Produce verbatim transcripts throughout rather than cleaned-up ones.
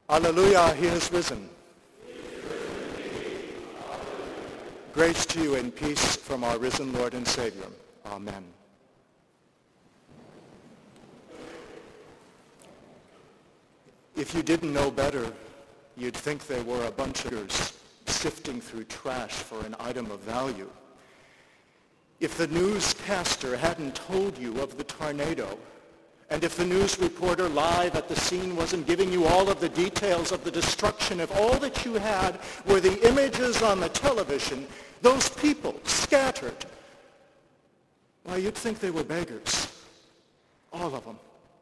Hallelujah, he is risen. Grace to you and peace from our risen Lord and Savior. Amen. If you didn't know better, you'd think they were a bunch of girls sifting through trash for an item of value. If the newscaster hadn't told you of the tornado, and if the news reporter live at the scene wasn't giving you all of the details of the destruction, if all that you had were the images on the television, those people scattered, why, you'd think they were beggars. All of them.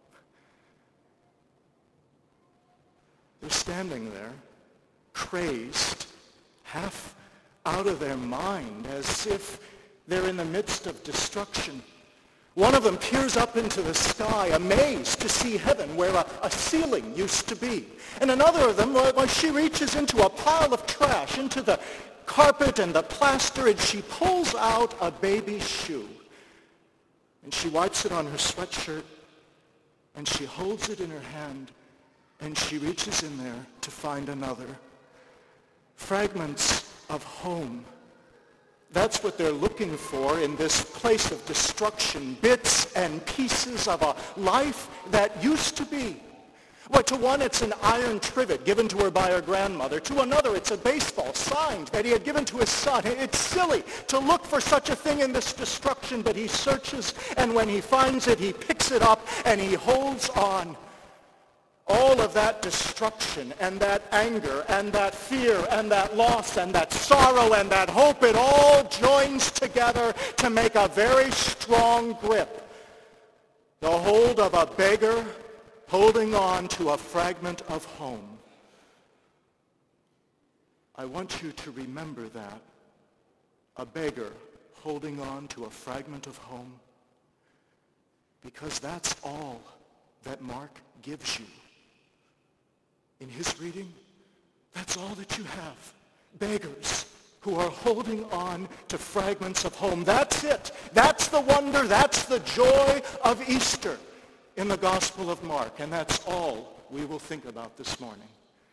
They're standing there, crazed, half out of their mind, as if they're in the midst of destruction. One of them peers up into the sky, amazed to see heaven where a, a ceiling used to be. And another of them, well, she reaches into a pile of trash, into the carpet and the plaster, and she pulls out a baby shoe. And she wipes it on her sweatshirt, and she holds it in her hand, and she reaches in there to find another. Fragments of home. That's what they're looking for in this place of destruction, bits and pieces of a life that used to be. Well, to one, it's an iron trivet given to her by her grandmother. To another, it's a baseball signed that he had given to his son. It's silly to look for such a thing in this destruction, but he searches, and when he finds it, he picks it up and he holds on. All of that destruction and that anger and that fear and that loss and that sorrow and that hope, it all joins together to make a very strong grip. The hold of a beggar holding on to a fragment of home. I want you to remember that. A beggar holding on to a fragment of home. Because that's all that Mark gives you. In his reading, that's all that you have. Beggars who are holding on to fragments of home. That's it. That's the wonder. That's the joy of Easter in the Gospel of Mark. And that's all we will think about this morning.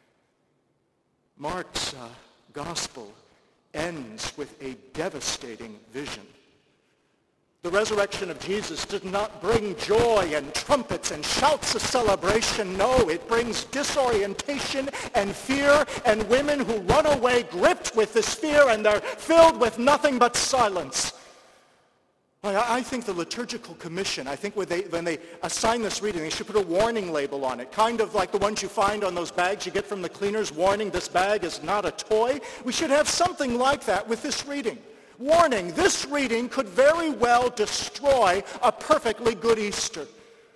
Mark's uh, Gospel ends with a devastating vision. The resurrection of Jesus did not bring joy and trumpets and shouts of celebration. No, it brings disorientation and fear and women who run away gripped with this fear, and they're filled with nothing but silence. I think the liturgical commission, I think when they, when they assign this reading, they should put a warning label on it, kind of like the ones you find on those bags you get from the cleaners, warning, this bag is not a toy. We should have something like that with this reading. Warning, this reading could very well destroy a perfectly good Easter.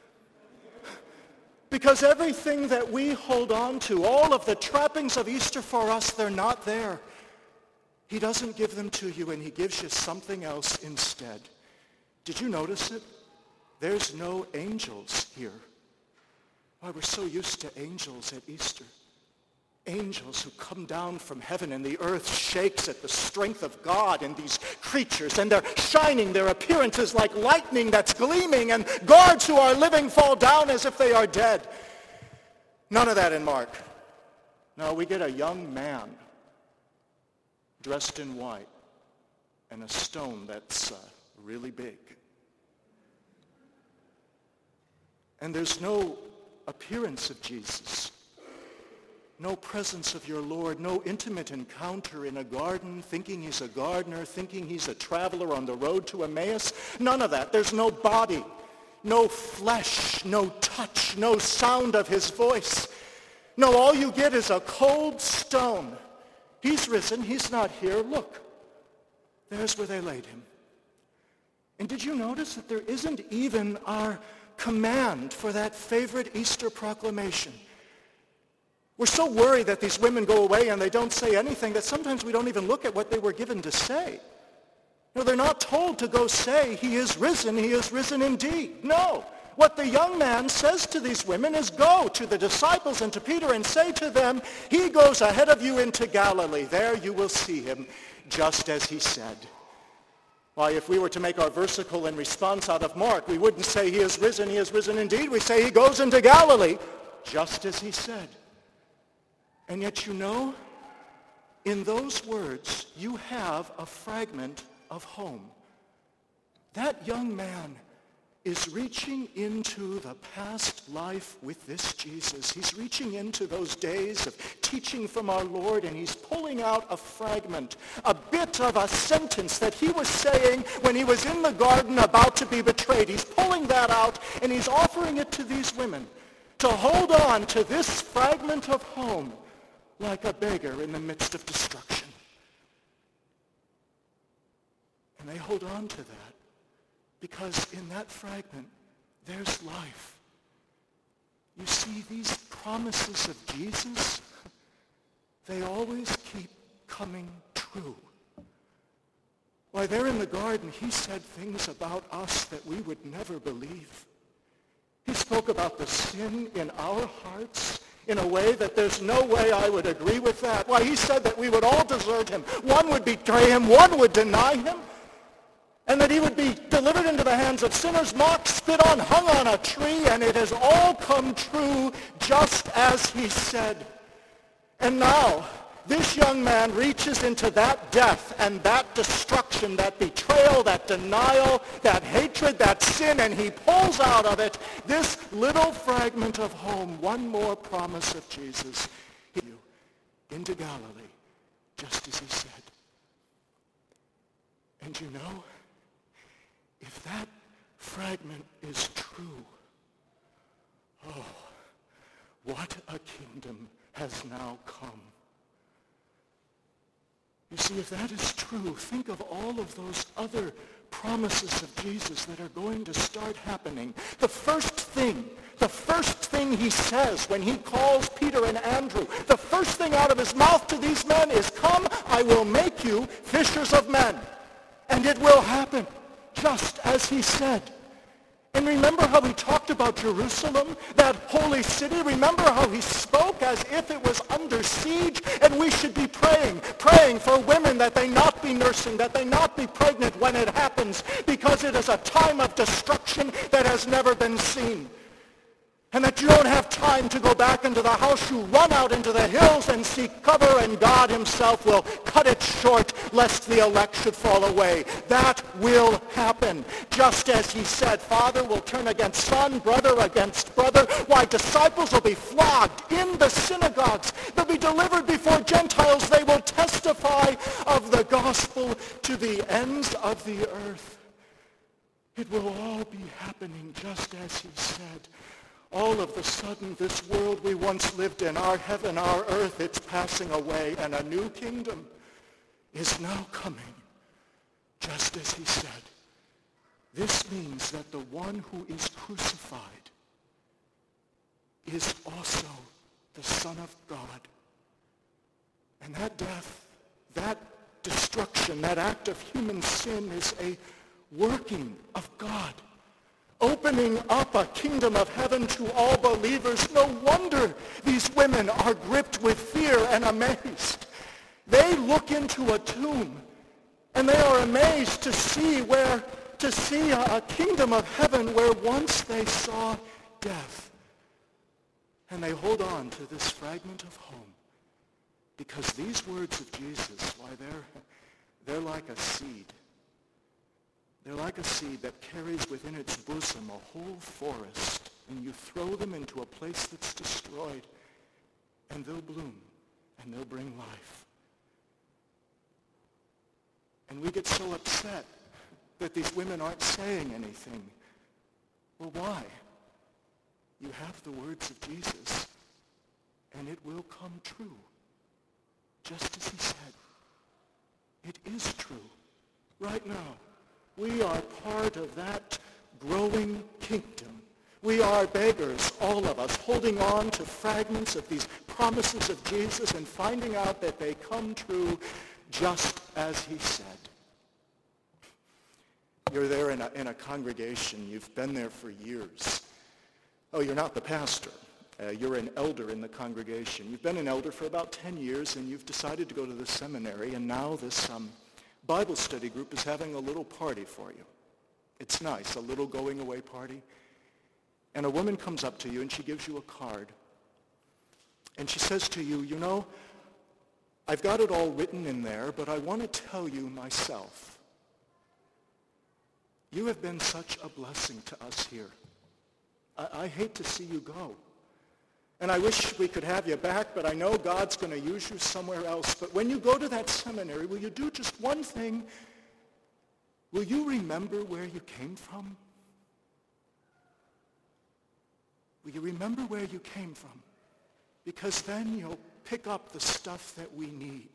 Because everything that we hold on to, all of the trappings of Easter for us, they're not there. He doesn't give them to you, and he gives you something else instead. Did you notice it? There's no angels here. Why, we're so used to angels at Easter. Angels who come down from heaven, and the earth shakes at the strength of God in these creatures, and they're shining. Their appearance is like lightning that's gleaming, and guards who are living fall down as if they are dead. None of that in Mark. No, we get a young man dressed in white and a stone that's uh, really big. And there's no appearance of Jesus. No presence of your Lord, no intimate encounter in a garden, thinking he's a gardener, thinking he's a traveler on the road to Emmaus. None of that. There's no body, no flesh, no touch, no sound of his voice. No, all you get is a cold stone. He's risen. He's not here. Look, there's where they laid him. And did you notice that there isn't even our command for that favorite Easter proclamation? We're so worried that these women go away and they don't say anything that sometimes we don't even look at what they were given to say. No, they're not told to go say, he is risen, he is risen indeed. No. What the young man says to these women is, go to the disciples and to Peter and say to them, he goes ahead of you into Galilee. There you will see him, just as he said. Why, if we were to make our versicle in response out of Mark, we wouldn't say he is risen, he is risen indeed. We say he goes into Galilee, just as he said. And yet you know, in those words, you have a fragment of home. That young man is reaching into the past life with this Jesus. He's reaching into those days of teaching from our Lord, and he's pulling out a fragment, a bit of a sentence that he was saying when he was in the garden about to be betrayed. He's pulling that out, and he's offering it to these women to hold on to this fragment of home like a beggar in the midst of destruction. And they hold on to that because in that fragment, there's life. You see, these promises of Jesus, they always keep coming true. Why, there in the garden, he said things about us that we would never believe. He spoke about the sin in our hearts in a way that there's no way I would agree with that. Why, he said that we would all desert him. One would betray him, one would deny him, and that he would be delivered into the hands of sinners, mocked, spit on, hung on a tree, and it has all come true just as he said. And now, this young man reaches into that death and that destruction, that betrayal, that denial, that hatred, that sin, and he pulls out of it this little fragment of home, one more promise of Jesus. You into Galilee, just as he said. And you know, if that fragment is true, oh, what a kingdom has now come. You see, if that is true, think of all of those other promises of Jesus that are going to start happening. The first thing, the first thing he says when he calls Peter and Andrew, the first thing out of his mouth to these men is, "Come, I will make you fishers of men." And it will happen, just as he said. And remember how he talked about Jerusalem, that holy city? Remember how he spoke as if it was under siege? And we should be praying, praying for women that they not be nursing, that they not be pregnant when it happens, because it is a time of destruction that has never been seen. And that you don't have time to go back into the house. You run out into the hills and seek cover, and God himself will cut it short lest the elect should fall away. That will happen. Just as he said, father will turn against son, brother against brother. Why, disciples will be flogged in the synagogues. They'll be delivered before Gentiles. They will testify of the gospel to the ends of the earth. It will all be happening just as he said. All of a sudden, this world we once lived in, our heaven, our earth, it's passing away, and a new kingdom is now coming, just as he said. This means that the one who is crucified is also the Son of God. And that death, that destruction, that act of human sin is a working of God, opening up a kingdom of heaven to all believers. No wonder these women are gripped with fear and amazed. They look into a tomb and they are amazed to see where, to see a, a kingdom of heaven where once they saw death. And they hold on to this fragment of home because these words of Jesus, why, they're, they're like a seed. They're like a seed that carries within its bosom a whole forest, and you throw them into a place that's destroyed, and they'll bloom, and they'll bring life. And we get so upset that these women aren't saying anything. Well, why? You have the words of Jesus, and it will come true, just as he said. It is true right now. We are part of that growing kingdom. We are beggars, all of us, holding on to fragments of these promises of Jesus and finding out that they come true just as he said. You're there in a, in a congregation. You've been there for years. Oh, you're not the pastor. Uh, you're an elder in the congregation. You've been an elder for about ten years, and you've decided to go to the seminary, and now this um, Bible study group is having a little party for you. It's nice, a little going away party. And a woman comes up to you and she gives you a card. And she says to you, you know, I've got it all written in there, but I want to tell you myself. You have been such a blessing to us here. I, I hate to see you go. And I wish we could have you back, but I know God's going to use you somewhere else. But when you go to that seminary, will you do just one thing? Will you remember where you came from? Will you remember where you came from? Because then you'll pick up the stuff that we need.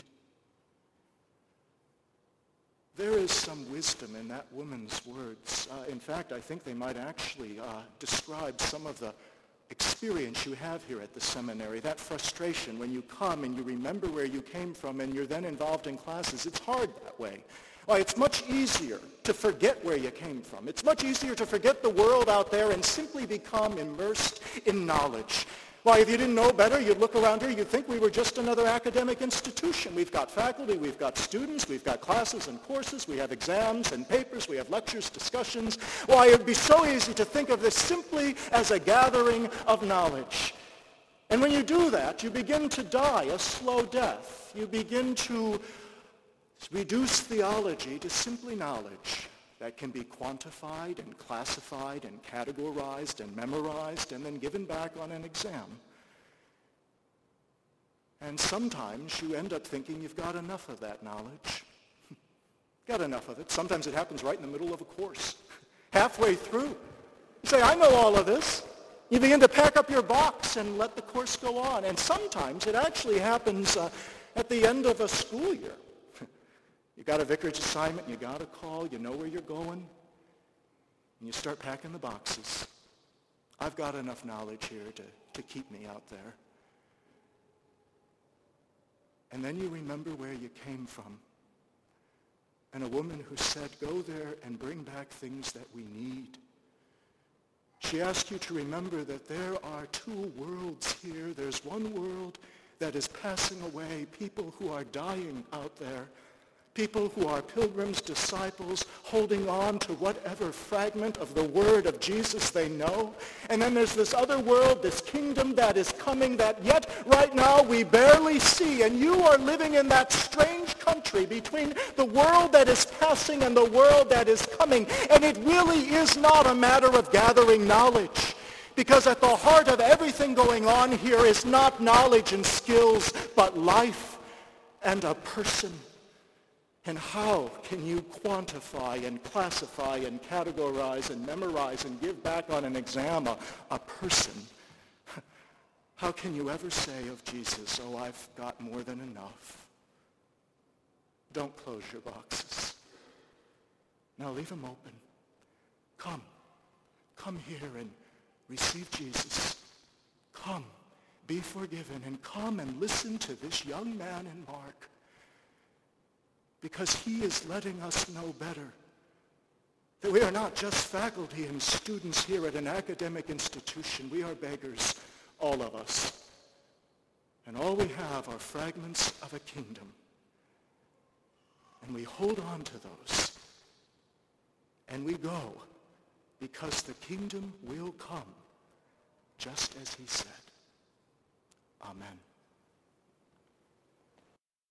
There is some wisdom in that woman's words. Uh, in fact, I think they might actually uh, describe some of the experience you have here at the seminary, that frustration when you come and you remember where you came from and you're then involved in classes. It's hard that way. Why, it's much easier to forget where you came from. It's much easier to forget the world out there and simply become immersed in knowledge. Why, if you didn't know better, you'd look around here, you'd think we were just another academic institution. We've got faculty, we've got students, we've got classes and courses, we have exams and papers, we have lectures, discussions. Why, it would be so easy to think of this simply as a gathering of knowledge. And when you do that, you begin to die a slow death. You begin to reduce theology to simply knowledge that can be quantified and classified and categorized and memorized and then given back on an exam. And sometimes you end up thinking you've got enough of that knowledge. Got enough of it. Sometimes it happens right in the middle of a course. Halfway through, you say, I know all of this. You begin to pack up your box and let the course go on. And sometimes it actually happens uh, at the end of a school year. You got a vicarage assignment, you got a call, you know where you're going, and you start packing the boxes. I've got enough knowledge here to, to keep me out there. And then you remember where you came from. And a woman who said, go there and bring back things that we need. She asked you to remember that there are two worlds here. There's one world that is passing away, people who are dying out there. People who are pilgrims, disciples, holding on to whatever fragment of the word of Jesus they know. And then there's this other world, this kingdom that is coming that yet right now we barely see. And you are living in that strange country between the world that is passing and the world that is coming. And it really is not a matter of gathering knowledge. Because at the heart of everything going on here is not knowledge and skills, but life and a person. And how can you quantify and classify and categorize and memorize and give back on an exam a, a person? How can you ever say of Jesus, oh, I've got more than enough? Don't close your boxes. Now leave them open. Come. Come here and receive Jesus. Come. Be forgiven. And come and listen to this young man in Mark. Because he is letting us know better that we are not just faculty and students here at an academic institution. We are beggars, all of us. And all we have are fragments of a kingdom. And we hold on to those. And we go because the kingdom will come just as he said. Amen.